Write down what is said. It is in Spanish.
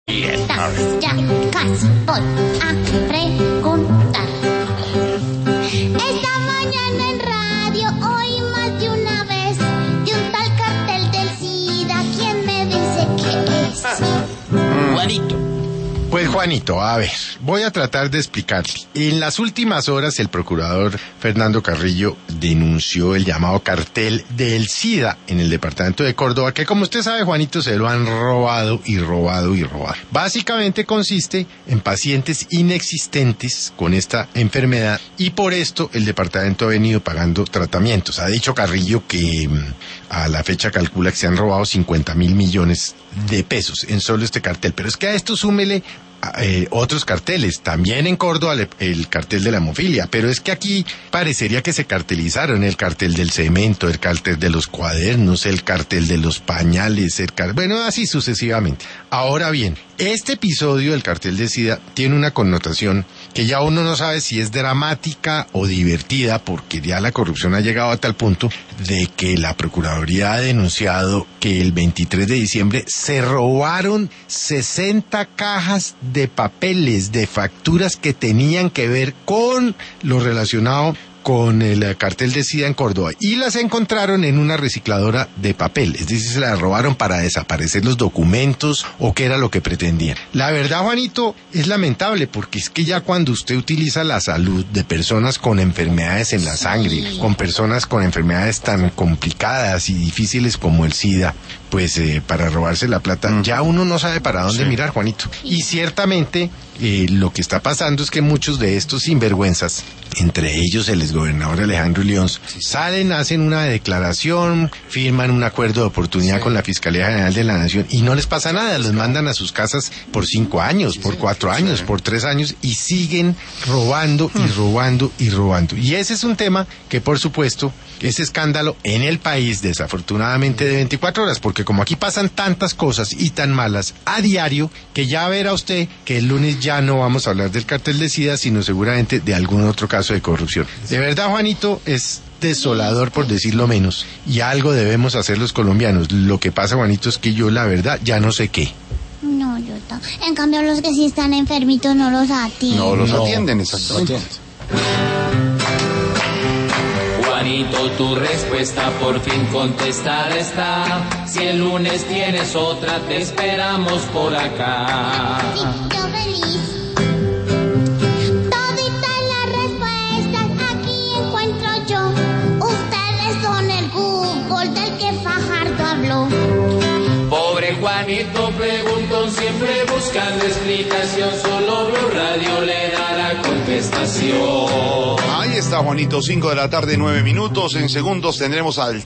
Bien, a ver. Ya casi voy a preguntar. Esta mañana en radio oí más de una vez de un tal cartel del SIDA. ¿Quién me dice qué es? Juanito. Pues Juanito, a ver, voy a tratar de explicarle. En las últimas horas el procurador Fernando Carrillo denunció el llamado cartel del SIDA en el departamento de Córdoba, que como usted sabe, Juanito, se lo han robado y robado y robado. Básicamente consiste en pacientes inexistentes con esta enfermedad y por esto el departamento ha venido pagando tratamientos. Ha dicho Carrillo que a la fecha calcula que se han robado 50.000 millones de pesos en solo este cartel, pero es que a esto súmele otros carteles, también en Córdoba el cartel de la hemofilia, pero es que aquí parecería que se cartelizaron el cartel del cemento, el cartel de los cuadernos, el cartel de los pañales, bueno, así sucesivamente. Ahora bien, este episodio del cartel de SIDA tiene una connotación que ya uno no sabe si es dramática o divertida, porque ya la corrupción ha llegado a tal punto de que la Procuraduría ha denunciado que el 23 de diciembre se robaron 60 cajas de papeles, de facturas que tenían que ver con lo relacionado con el cartel de SIDA en Córdoba y las encontraron en una recicladora de papel, es decir, se las robaron para desaparecer los documentos o qué era lo que pretendían. La verdad, Juanito, es lamentable porque es que ya cuando usted utiliza la salud de personas con enfermedades en la sangre, con personas con enfermedades tan complicadas y difíciles como el SIDA, pues para robarse la plata, ya uno no sabe para dónde mirar, Juanito. Y ciertamente lo que está pasando es que muchos de estos sinvergüenzas, entre ellos el exgobernador Alejandro León, salen, hacen una declaración, firman un acuerdo de oportunidad con la Fiscalía General de la Nación y no les pasa nada, los mandan a sus casas por 5 años, por 4 años, por 3 años y siguen robando y robando y robando. Y ese es un tema que, por supuesto, es escándalo en el país, desafortunadamente, de 24 horas, porque como aquí pasan tantas cosas y tan malas a diario, que ya verá usted que el lunes ya no vamos a hablar del cartel de SIDA, sino seguramente de algún otro caso de corrupción. De verdad, Juanito, es desolador por decirlo menos, y algo debemos hacer los colombianos. Lo que pasa, Juanito, es que yo la verdad ya no sé qué. No, yo tampoco. En cambio, los que sí están enfermitos no los atienden. No los atienden, exactamente. Juanito, tu respuesta por fin contestada está. Si el lunes tienes otra, te esperamos por acá. Sí, yo feliz. Toditas las respuestas aquí encuentro yo. Ustedes son el Google del que Fajardo habló. Pobre Juanito preguntón, siempre buscando explicación. Solo Blue Radio le dará contestación. Ahí está, Juanito, 5 de la tarde, 9 minutos. En segundos tendremos al